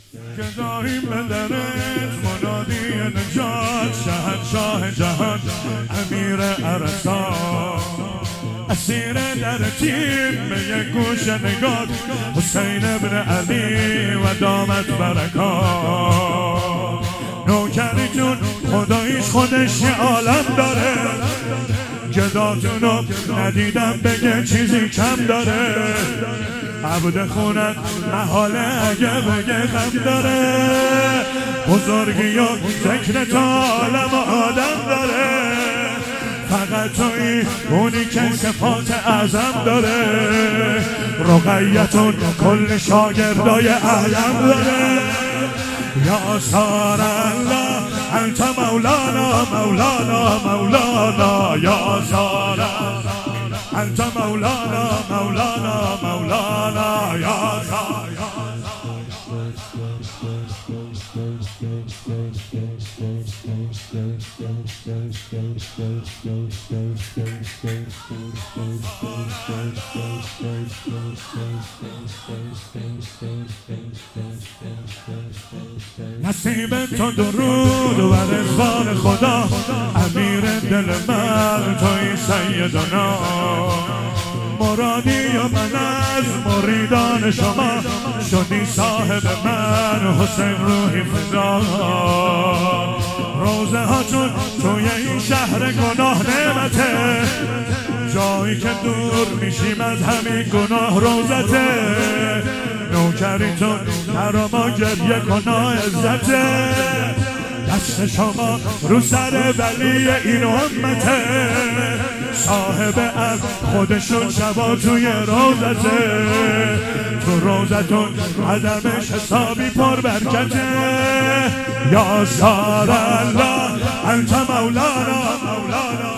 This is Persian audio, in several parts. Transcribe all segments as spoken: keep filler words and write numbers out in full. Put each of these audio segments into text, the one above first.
که داریم به درت منادی نجات، شهنشاه جهان امیر عرصات، اسیر در تیم به یک گوش نگات، حسین ابن علی و دامت برکات. نوکریتون خداییش خودش یه عالم داره، جداتونو ندیدم بگه چیزی کم داره، عبد خونت محاله اگه بگه غم داره، بزرگی و ذکر تا عالم آدم داره، فقط توی اونی که صفات اعظم داره، رقیتون کل شاگردای اعلم داره. یا سار الله انت مولانا مولانا مولانا، یا سار انت مولانا مولانا مولانا، یا سار نصیب تو درود و رضوان خدا، امیر دل من توی سیدنا، مرادی و من از مریدان شما، شدی صاحب من حسین روحی فدا. روزه هاتون توی این شهر گناه نعمته، جایی که دور میشیم از همین گناه روزته، نوکریتون تراما گریه کنا عزته، دست شما رو سر ولی این امته، صاحب از خودشون شبا توی روزته، تو روزتون عدمش حسابی پر برکته. یا سار الله انت مولانا مولانا،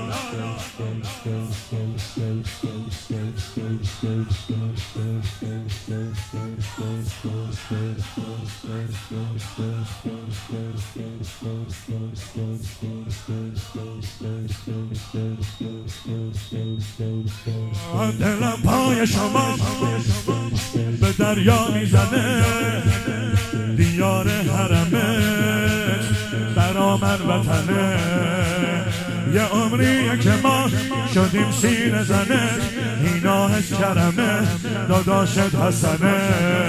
دلم پای شما به دریا میزنه، دیار حرمت برا من وطنه، یه عمریه که ما شدیم سینه زنه، اینا از کرمه داداشت حسنه،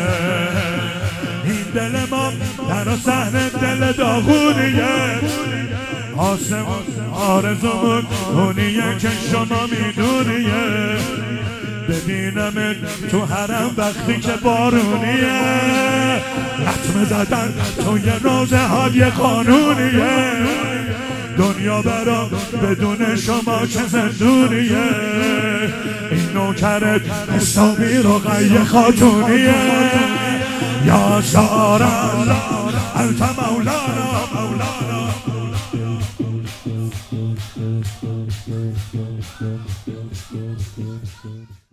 این دل ما در صحنه دل داغونیه، آسمون آرزومون اونیه که شما میدونیه، ببینم تو حرم وقتی که بارونیه، لطمه زدن توی روزه های قانونیه، دنیا برام بدون شما چه زندونیه، این نوکرت حسابی رقیه خاتونیه. یا سار الله انت مولانا مولانا.